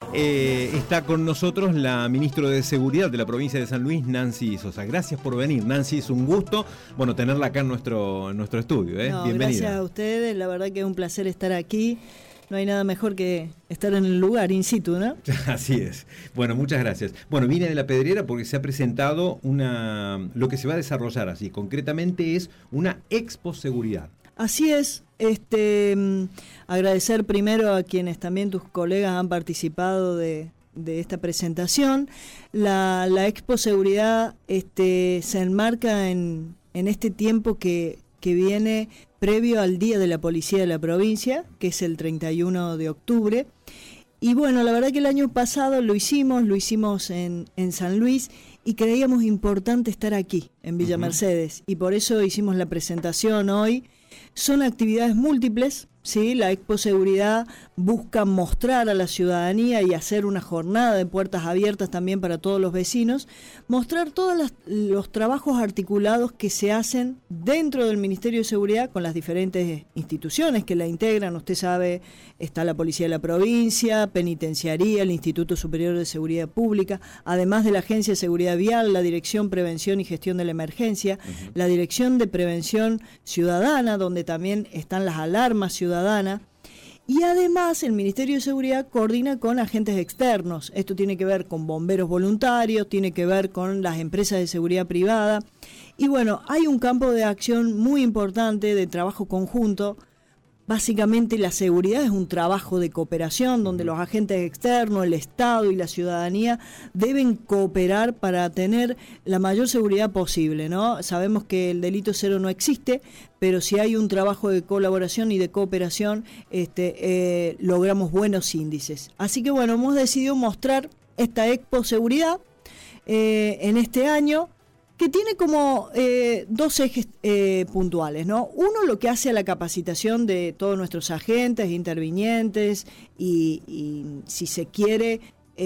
Está con nosotros la ministra de Seguridad de la provincia de San Luis, Nancy Sosa. Gracias por venir, Nancy, es un gusto tenerla acá en nuestro estudio. Bienvenida. Gracias a ustedes, la verdad que es un placer estar aquí. No hay nada mejor que estar en el lugar, in situ, ¿no? Así es. Bueno, muchas gracias. Vine de La Pedrera porque se ha presentado lo que se va a desarrollar así, concretamente es una expo seguridad. Así es. Agradecer primero a quienes también tus colegas han participado de esta presentación. La Expo Seguridad se enmarca en este tiempo que viene previo al Día de la Policía de la provincia, que es el 31 de octubre. Y bueno, la verdad que el año pasado lo hicimos en San Luis y creíamos importante estar aquí, en Villa Mercedes, y por eso hicimos la presentación hoy. Son actividades múltiples, ¿sí? La Expo Seguridad busca mostrar a la ciudadanía y hacer una jornada de puertas abiertas también para todos los vecinos, mostrar todos los trabajos articulados que se hacen dentro del Ministerio de Seguridad con las diferentes instituciones que la integran. Usted sabe, está la Policía de la Provincia, Penitenciaría, el Instituto Superior de Seguridad Pública, además de la Agencia de Seguridad Vial, la Dirección Prevención y Gestión de la Emergencia, la Dirección de Prevención Ciudadana, donde también están las alarmas ciudadanas. Y además el Ministerio de Seguridad coordina con agentes externos. Esto tiene que ver con bomberos voluntarios, tiene que ver con las empresas de seguridad privada. Y bueno, hay un campo de acción muy importante de trabajo conjunto. Básicamente la seguridad es un trabajo de cooperación donde los agentes externos, el Estado y la ciudadanía deben cooperar para tener la mayor seguridad posible, ¿no? Sabemos que el delito cero no existe, pero si hay un trabajo de colaboración y de cooperación, logramos buenos índices. Así que bueno, hemos decidido mostrar esta Expo Seguridad en este año, que tiene como dos ejes puntuales, ¿no? Uno, lo que hace a la capacitación de todos nuestros agentes, intervinientes y si se quiere,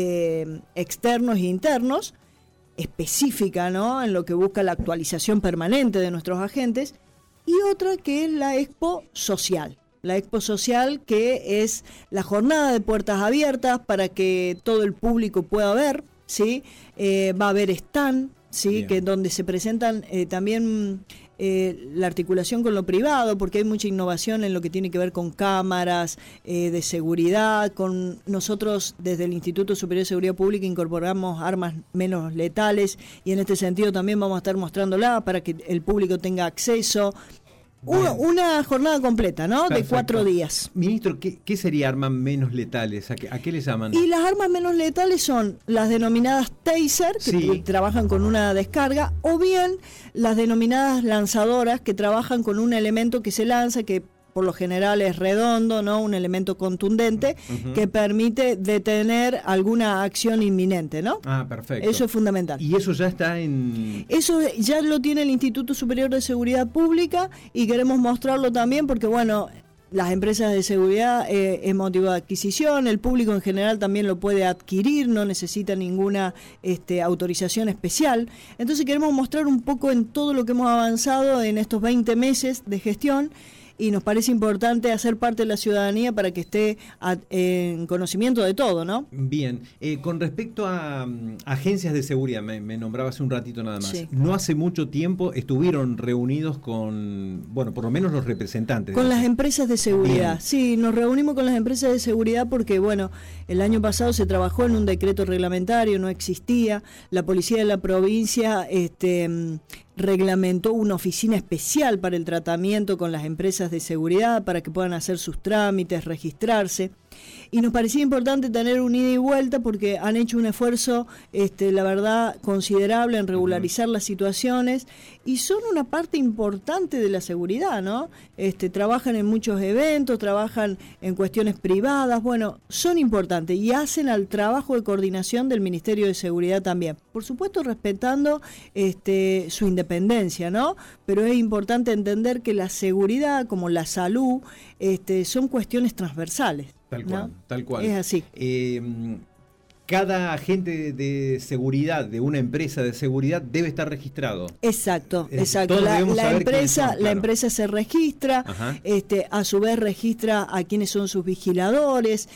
externos e internos, específica, ¿no? En lo que busca la actualización permanente de nuestros agentes. Y otra que es la Expo Social. La Expo Social, que es la jornada de puertas abiertas para que todo el público pueda ver, ¿sí? Va a haber stand, sí, que donde se presentan también la articulación con lo privado, porque hay mucha innovación en lo que tiene que ver con cámaras de seguridad. Con nosotros desde el Instituto Superior de Seguridad Pública incorporamos armas menos letales y en este sentido también vamos a estar mostrándola para que el público tenga acceso. Una jornada completa, ¿no? Perfecto. De 4 días. Ministro, ¿qué sería armas menos letales? ¿A qué les llaman? Y las armas menos letales son las denominadas taser, que trabajan con una descarga, o bien las denominadas lanzadoras, que trabajan con un elemento que se lanza, que por lo general es redondo, ¿no? Un elemento contundente que permite detener alguna acción inminente, ¿no? Ah, perfecto. Eso es fundamental. ¿Y eso ya está en...? Eso ya lo tiene el Instituto Superior de Seguridad Pública y queremos mostrarlo también porque, bueno, las empresas de seguridad es motivo de adquisición, el público en general también lo puede adquirir, no necesita ninguna autorización especial. Entonces queremos mostrar un poco en todo lo que hemos avanzado en estos 20 meses de gestión. Y nos parece importante hacer parte de la ciudadanía para que esté en conocimiento de todo, ¿no? Bien, con respecto a agencias de seguridad, me nombraba hace un ratito nada más. Sí. No hace mucho tiempo estuvieron reunidos con, por lo menos los representantes. Con las empresas de seguridad. Bien. Sí, nos reunimos con las empresas de seguridad porque, el año pasado se trabajó en un decreto reglamentario, no existía. La Policía de la Provincia reglamentó una oficina especial para el tratamiento con las empresas de seguridad para que puedan hacer sus trámites, registrarse. Y nos parecía importante tener un ida y vuelta porque han hecho un esfuerzo, la verdad, considerable en regularizar las situaciones y son una parte importante de la seguridad, ¿no? Trabajan en muchos eventos, trabajan en cuestiones privadas, son importantes y hacen al trabajo de coordinación del Ministerio de Seguridad también. Por supuesto, respetando su independencia, ¿no? Pero es importante entender que la seguridad, como la salud, son cuestiones transversales. Tal cual, ¿no? tal cual. Es así. cada agente de seguridad de una empresa de seguridad debe estar registrado. Exacto, exacto. La empresa se registra, a su vez registra a quienes son sus vigiladores,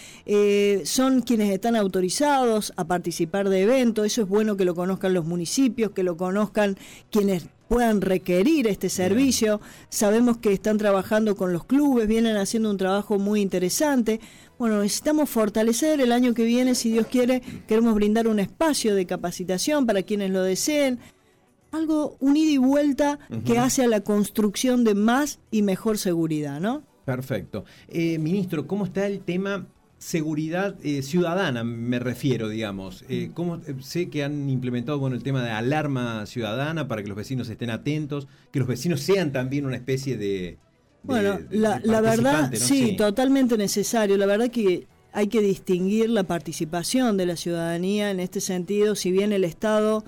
son quienes están autorizados a participar de eventos. Eso es bueno que lo conozcan los municipios, que lo conozcan quienes puedan requerir este servicio. Bien. Sabemos que están trabajando con los clubes, vienen haciendo un trabajo muy interesante. Bueno, necesitamos fortalecer el año que viene, si Dios quiere, queremos brindar un espacio de capacitación para quienes lo deseen, algo, un ida y vuelta que hace a la construcción de más y mejor seguridad, ¿no? Perfecto. Ministro, ¿cómo está el tema seguridad ciudadana, me refiero, digamos? ¿Cómo, sé que han implementado el tema de alarma ciudadana para que los vecinos estén atentos, que los vecinos sean también una especie de la verdad, ¿no? Sí, totalmente necesario. La verdad que hay que distinguir la participación de la ciudadanía en este sentido. Si bien el Estado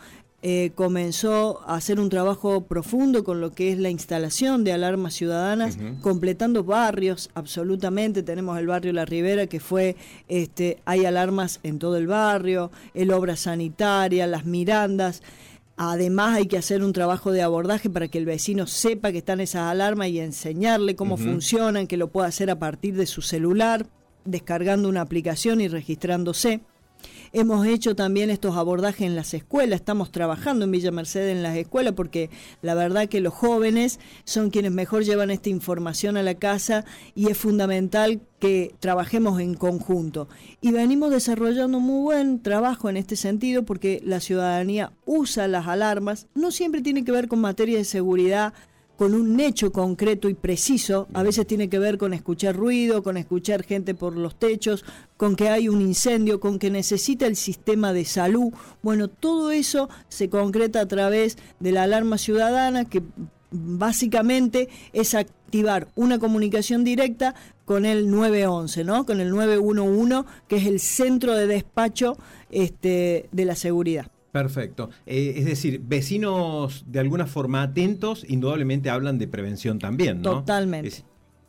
comenzó a hacer un trabajo profundo con lo que es la instalación de alarmas ciudadanas, completando barrios, absolutamente. Tenemos el barrio La Ribera, que fue, hay alarmas en todo el barrio, el Obra Sanitaria, las Mirandas. Además hay que hacer un trabajo de abordaje para que el vecino sepa que están esas alarmas y enseñarle cómo funcionan, que lo pueda hacer a partir de su celular, descargando una aplicación y registrándose. Hemos hecho también estos abordajes en las escuelas, estamos trabajando en Villa Mercedes en las escuelas porque la verdad que los jóvenes son quienes mejor llevan esta información a la casa y es fundamental que trabajemos en conjunto. Y venimos desarrollando muy buen trabajo en este sentido porque la ciudadanía usa las alarmas, no siempre tiene que ver con materia de seguridad, con un hecho concreto y preciso, a veces tiene que ver con escuchar ruido, con escuchar gente por los techos, con que hay un incendio, con que necesita el sistema de salud. Bueno, todo eso se concreta a través de la alarma ciudadana, que básicamente es activar una comunicación directa con el 911, ¿no? Con el 911, que es el centro de despacho de la seguridad. Perfecto. Es decir, vecinos de alguna forma atentos, indudablemente hablan de prevención también, ¿no? Totalmente.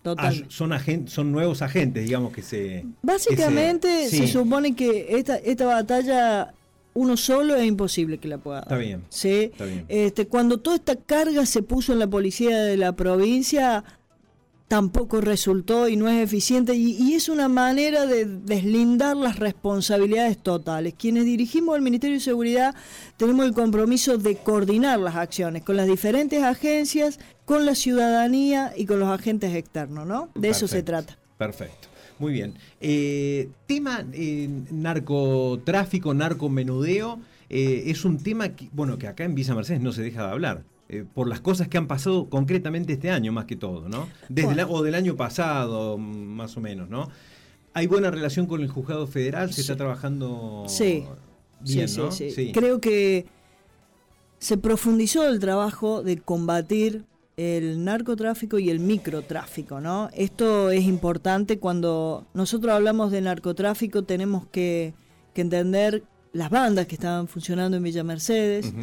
Son nuevos agentes, digamos, que se... Básicamente se supone que esta batalla uno solo es imposible que la pueda dar. Está bien. ¿Sí? Está bien. Cuando toda esta carga se puso en la policía de la provincia, tampoco resultó y no es eficiente y es una manera de deslindar las responsabilidades totales. Quienes dirigimos el Ministerio de Seguridad tenemos el compromiso de coordinar las acciones con las diferentes agencias, con la ciudadanía y con los agentes externos, ¿no? De eso se trata. Perfecto. Muy bien. Tema narcotráfico, narcomenudeo, es un tema que acá en Villa Mercedes no se deja de hablar. Por las cosas que han pasado concretamente este año, más que todo, ¿no? O del año pasado, más o menos, ¿no? ¿Hay buena relación con el Juzgado Federal? ¿Se está trabajando bien, no? Sí. Creo que se profundizó el trabajo de combatir el narcotráfico y el microtráfico, ¿no? Esto es importante. Cuando nosotros hablamos de narcotráfico tenemos que entender las bandas que estaban funcionando en Villa Mercedes.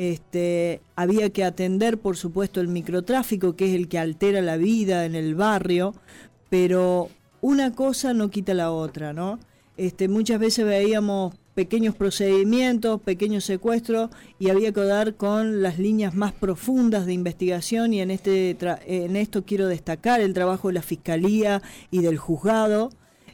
Había que atender, por supuesto, el microtráfico, que es el que altera la vida en el barrio, pero una cosa no quita la otra, ¿no? Muchas veces veíamos pequeños procedimientos, pequeños secuestros, y había que dar con las líneas más profundas de investigación, y en esto quiero destacar el trabajo de la Fiscalía y del Juzgado,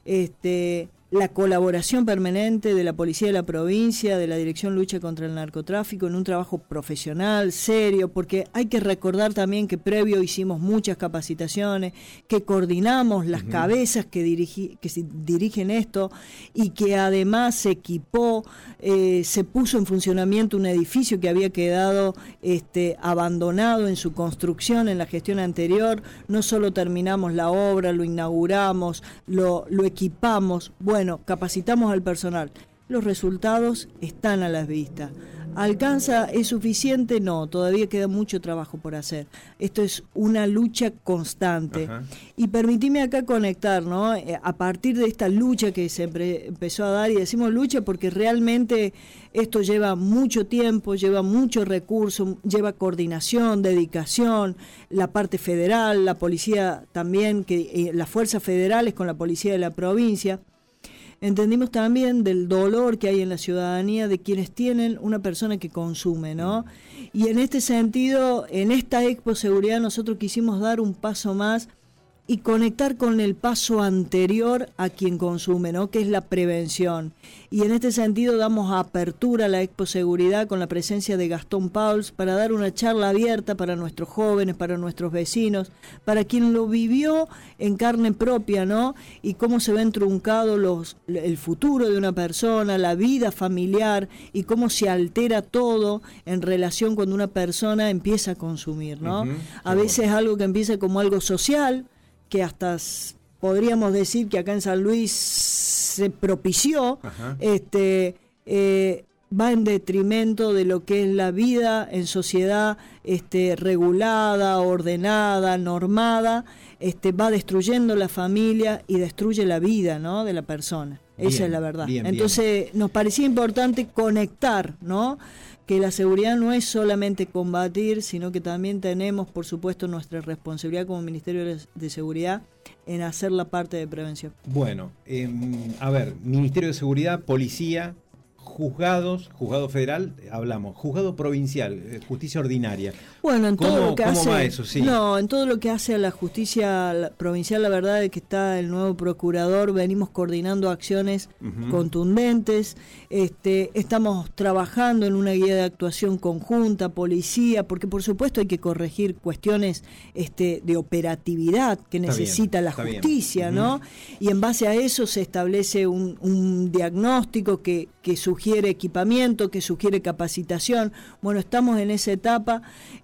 la colaboración permanente de la Policía de la Provincia, de la Dirección Lucha contra el Narcotráfico, en un trabajo profesional, serio, porque hay que recordar también que previo hicimos muchas capacitaciones, que coordinamos las cabezas que dirigen esto, y que además se equipó, se puso en funcionamiento un edificio que había quedado abandonado en su construcción en la gestión anterior. No solo terminamos la obra, lo inauguramos, lo equipamos. Bueno, capacitamos al personal. Los resultados están a la vista. ¿Alcanza? ¿Es suficiente? No, todavía queda mucho trabajo por hacer. Esto es una lucha constante. Ajá. Y permitime acá conectar, ¿no? A partir de esta lucha que se empezó a dar, y decimos lucha porque realmente esto lleva mucho tiempo, lleva mucho recurso, lleva coordinación, dedicación, la parte federal, la policía también, las fuerzas federales con la policía de la provincia. entendimos también del dolor que hay en la ciudadanía de quienes tienen una persona que consume, ¿no? Y en este sentido, en esta Expo Seguridad nosotros quisimos dar un paso más y conectar con el paso anterior a quien consume, ¿no? Que es la prevención. Y en este sentido damos apertura a la Expo Seguridad con la presencia de Gastón Pauls para dar una charla abierta para nuestros jóvenes, para nuestros vecinos, para quien lo vivió en carne propia, ¿no? Y cómo se ven truncados el futuro de una persona, la vida familiar y cómo se altera todo en relación cuando una persona empieza a consumir, ¿no? A veces algo que empieza como algo social, que hasta podríamos decir que acá en San Luis se propició, va en detrimento de lo que es la vida en sociedad regulada, ordenada, normada, va destruyendo la familia y destruye la vida, ¿no?, de la persona. Esa es la verdad. Entonces nos parecía importante conectar, ¿no?, que la seguridad no es solamente combatir, sino que también tenemos, por supuesto, nuestra responsabilidad como Ministerio de Seguridad en hacer la parte de prevención. Bueno, a ver, Ministerio de Seguridad, Policía, juzgados, juzgado federal, hablamos, juzgado provincial, justicia ordinaria. Bueno, en todo lo que hace, va eso? Sí. No, en todo lo que hace a la justicia provincial, la verdad es que está el nuevo procurador, venimos coordinando acciones contundentes, estamos trabajando en una guía de actuación conjunta, policía, porque por supuesto hay que corregir cuestiones de operatividad que necesita la justicia, ¿no? Y en base a eso se establece un diagnóstico que sugiere equipamiento, que sugiere capacitación. Bueno, estamos en esa etapa,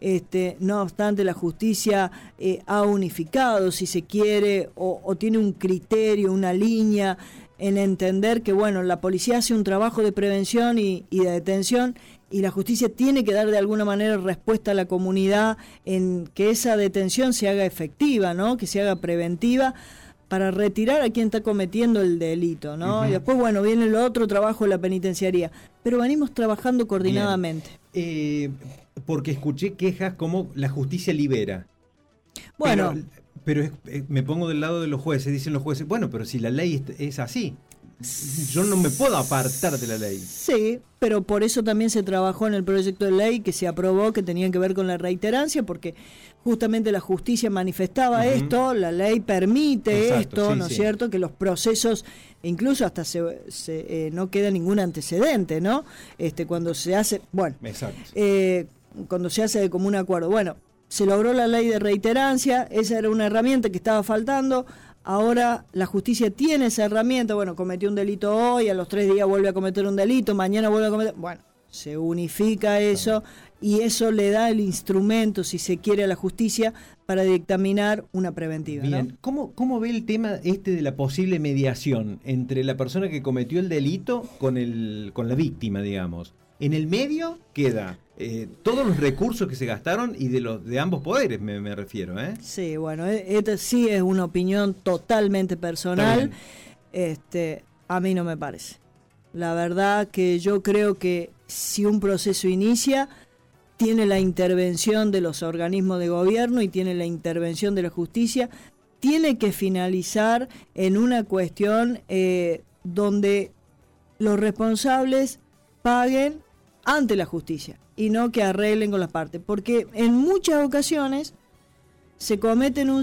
no obstante la justicia ha unificado, si se quiere, o tiene un criterio, una línea en entender que, bueno, la policía hace un trabajo de prevención y de detención, y la justicia tiene que dar de alguna manera respuesta a la comunidad en que esa detención se haga efectiva, ¿no?, que se haga preventiva, para retirar a quien está cometiendo el delito, ¿no? Y después, bueno, viene el otro trabajo de la penitenciaría. Pero venimos trabajando coordinadamente. Porque escuché quejas como la justicia libera. Bueno. Pero me pongo del lado de los jueces. Dicen los jueces, bueno, pero si la ley es así, yo no me puedo apartar de la ley. Sí, pero por eso también se trabajó en el proyecto de ley que se aprobó, que tenían que ver con la reiterancia, porque justamente la justicia manifestaba esto, la ley permite esto, ¿no es cierto? Que los procesos, incluso hasta no queda ningún antecedente, ¿no? Cuando se hace, bueno, cuando se hace de común acuerdo. Bueno, se logró la ley de reiterancia, esa era una herramienta que estaba faltando. Ahora la justicia tiene esa herramienta, bueno, cometió un delito hoy, a los 3 días vuelve a cometer un delito, mañana vuelve a cometer... Bueno, se unifica eso y eso le da el instrumento, si se quiere, a la justicia para dictaminar una preventiva. Bien, ¿no? ¿Cómo ve el tema de la posible mediación entre la persona que cometió el delito con la víctima, digamos? En el medio queda todos los recursos que se gastaron y de ambos poderes me refiero, ¿eh? Sí, bueno, esta sí es una opinión totalmente personal. A mí no me parece. La verdad que yo creo que si un proceso inicia, tiene la intervención de los organismos de gobierno y tiene la intervención de la justicia, tiene que finalizar en una cuestión donde los responsables paguen ante la justicia y no que arreglen con las partes, porque en muchas ocasiones se convierte en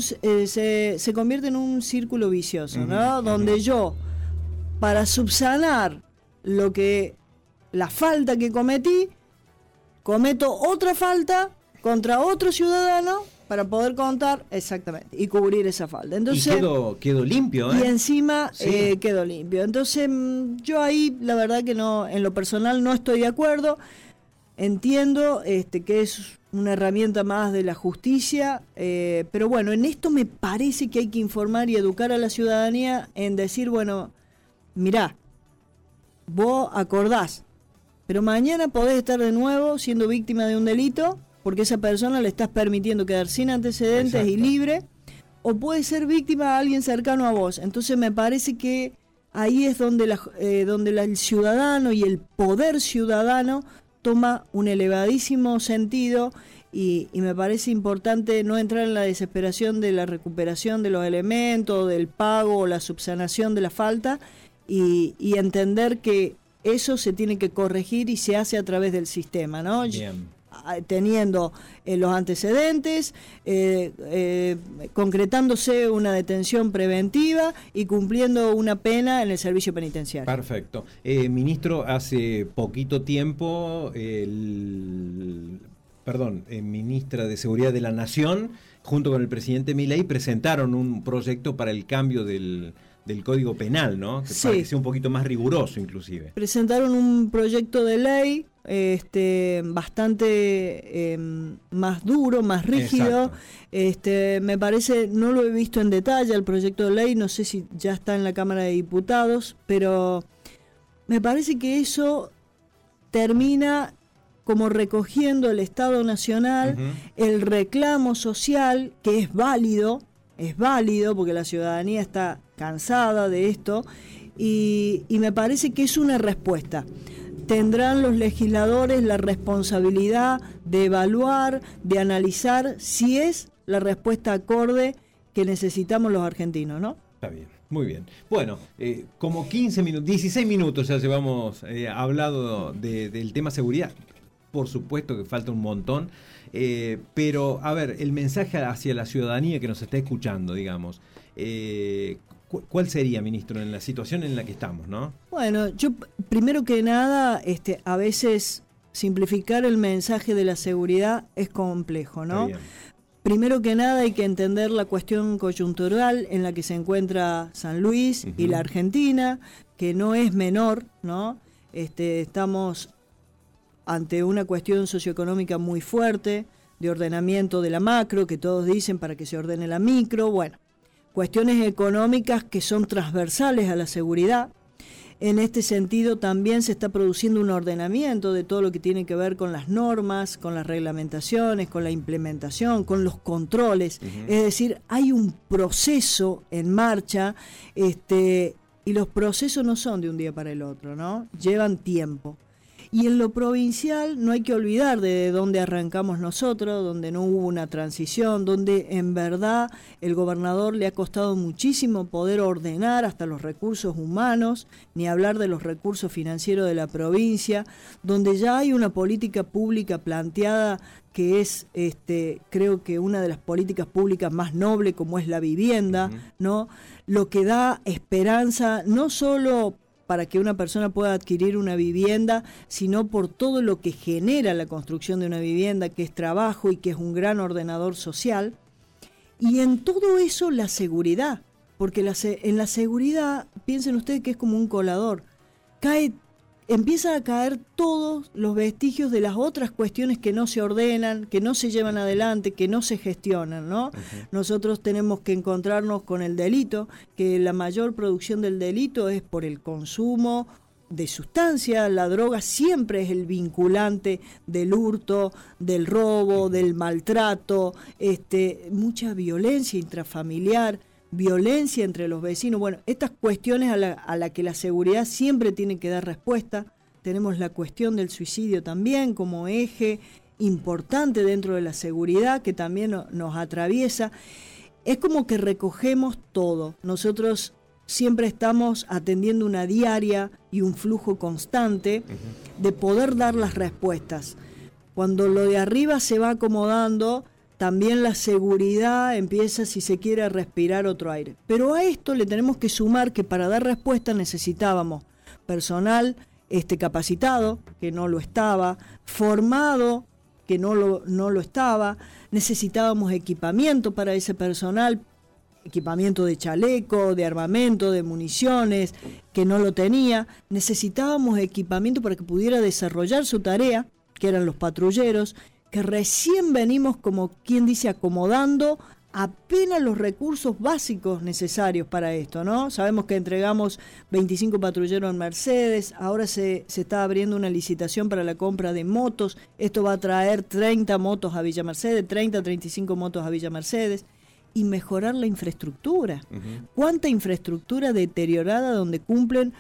un círculo vicioso, ¿no? Donde yo, para subsanar la falta que cometí, cometo otra falta contra otro ciudadano para poder contar exactamente y cubrir esa falta. Entonces, y quedó limpio, ¿eh? Y encima quedó limpio. Entonces, yo ahí la verdad que no, en lo personal no estoy de acuerdo. Entiendo que es una herramienta más de la justicia, pero bueno, en esto me parece que hay que informar y educar a la ciudadanía en decir, bueno, mirá, vos acordás, pero mañana podés estar de nuevo siendo víctima de un delito, porque esa persona le estás permitiendo quedar sin antecedentes y libre, o puede ser víctima a alguien cercano a vos. Entonces me parece que ahí es donde el ciudadano y el poder ciudadano toma un elevadísimo sentido y me parece importante no entrar en la desesperación de la recuperación de los elementos, del pago o la subsanación de la falta, y entender que eso se tiene que corregir y se hace a través del sistema, ¿no? Bien. Teniendo los antecedentes, concretándose una detención preventiva y cumpliendo una pena en el servicio penitenciario. Perfecto. Ministro, hace poquito tiempo, ministra de Seguridad de la Nación, junto con el presidente Milei, presentaron un proyecto para el cambio del Código Penal, ¿no? Que para que sea un poquito más riguroso, inclusive. Presentaron un proyecto de ley bastante más duro, más rígido. Me parece, no lo he visto en detalle el proyecto de ley, no sé si ya está en la Cámara de Diputados, pero me parece que eso termina como recogiendo el Estado Nacional el reclamo social, que es válido porque la ciudadanía está cansada de esto, y me parece que es una respuesta. Tendrán los legisladores la responsabilidad de evaluar, de analizar si es la respuesta acorde que necesitamos los argentinos, ¿no? Está bien, muy bien. Bueno, como 16 minutos ya llevamos hablado del tema seguridad. Por supuesto que falta un montón, pero a ver, el mensaje hacia la ciudadanía que nos está escuchando, digamos, ¿cuál sería, ministro, en la situación en la que estamos, no? Bueno, yo primero que nada, a veces simplificar el mensaje de la seguridad es complejo, ¿no? Primero que nada hay que entender la cuestión coyuntural en la que se encuentra San Luis y la Argentina, que no es menor, ¿no? Estamos ante una cuestión socioeconómica muy fuerte, de ordenamiento de la macro, que todos dicen para que se ordene la micro, bueno, cuestiones económicas que son transversales a la seguridad. En este sentido también se está produciendo un ordenamiento de todo lo que tiene que ver con las normas, con las reglamentaciones, con la implementación, con los controles. Es decir, hay un proceso en marcha, y los procesos no son de un día para el otro, ¿no? Llevan tiempo. Y en lo provincial no hay que olvidar de dónde arrancamos nosotros, donde no hubo una transición, donde en verdad el gobernador le ha costado muchísimo poder ordenar hasta los recursos humanos, ni hablar de los recursos financieros de la provincia, donde ya hay una política pública planteada que es, creo que una de las políticas públicas más nobles, como es la vivienda, ¿no? Lo que da esperanza no solo para que una persona pueda adquirir una vivienda, sino por todo lo que genera la construcción de una vivienda, que es trabajo y que es un gran ordenador social. Y en todo eso la seguridad, porque en la seguridad, piensen ustedes que es como un colador, empiezan a caer todos los vestigios de las otras cuestiones que no se ordenan, que no se llevan adelante, que no se gestionan, ¿no? Nosotros tenemos que encontrarnos con el delito, que la mayor producción del delito es por el consumo de sustancias. La droga siempre es el vinculante del hurto, del robo, del maltrato, mucha violencia intrafamiliar, violencia entre los vecinos. Bueno, estas cuestiones a la que la seguridad siempre tiene que dar respuesta. Tenemos la cuestión del suicidio también como eje importante dentro de la seguridad, que también nos atraviesa. Es como que recogemos todo. Nosotros siempre estamos atendiendo una diaria y un flujo constante de poder dar las respuestas. Cuando lo de arriba se va acomodando, también la seguridad empieza, si se quiere, a respirar otro aire. Pero a esto le tenemos que sumar que para dar respuesta necesitábamos personal capacitado, que no lo estaba, formado, que no lo estaba, necesitábamos equipamiento para ese personal, equipamiento de chaleco, de armamento, de municiones, que no lo tenía, necesitábamos equipamiento para que pudiera desarrollar su tarea, que eran los patrulleros, que recién venimos, como quien dice, acomodando apenas los recursos básicos necesarios para esto, ¿no? Sabemos que entregamos 25 patrulleros en Mercedes, ahora se está abriendo una licitación para la compra de motos, esto va a traer 30 motos a Villa Mercedes, 35 motos a Villa Mercedes, y mejorar la infraestructura. ¿Cuánta infraestructura deteriorada donde cumplen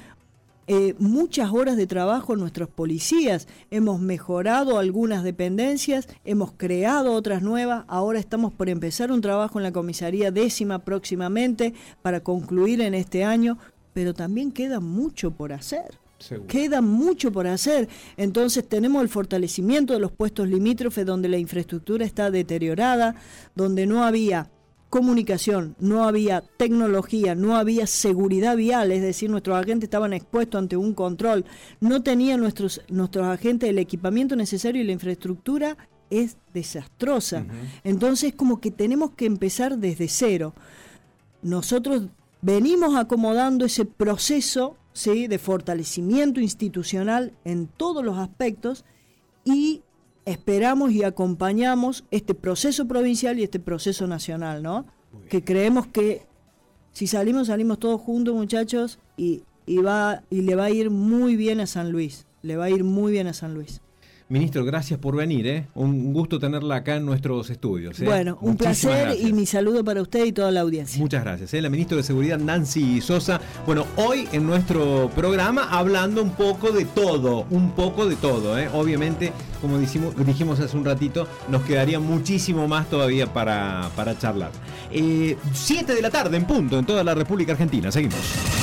muchas horas de trabajo nuestros policías? Hemos mejorado algunas dependencias, hemos creado otras nuevas, ahora estamos por empezar un trabajo en la comisaría 10ª próximamente para concluir en este año pero también queda mucho por hacer. Seguro. Queda mucho por hacer. Entonces tenemos el fortalecimiento de los puestos limítrofes donde la infraestructura está deteriorada, donde no había comunicación, no había tecnología, no había seguridad vial, es decir, nuestros agentes estaban expuestos ante un control, no tenían nuestros agentes el equipamiento necesario y la infraestructura es desastrosa. Entonces como que tenemos que empezar desde cero. Nosotros venimos acomodando ese proceso, ¿sí?, de fortalecimiento institucional en todos los aspectos y esperamos y acompañamos este proceso provincial y este proceso nacional, ¿no? Que creemos que si salimos todos juntos, muchachos, y le va a ir muy bien a San Luis. Le va a ir muy bien a San Luis. Ministro, gracias por venir, ¿eh? Un gusto tenerla acá en nuestros estudios. Bueno, un placer gracias. Y mi saludo para usted y toda la audiencia. Muchas gracias. La ministra de Seguridad, Nancy Sosa. Bueno, hoy en nuestro programa hablando un poco de todo, ¿eh? Obviamente, como dijimos hace un ratito, nos quedaría muchísimo más todavía para charlar. 7 de la tarde en punto en toda la República Argentina. Seguimos.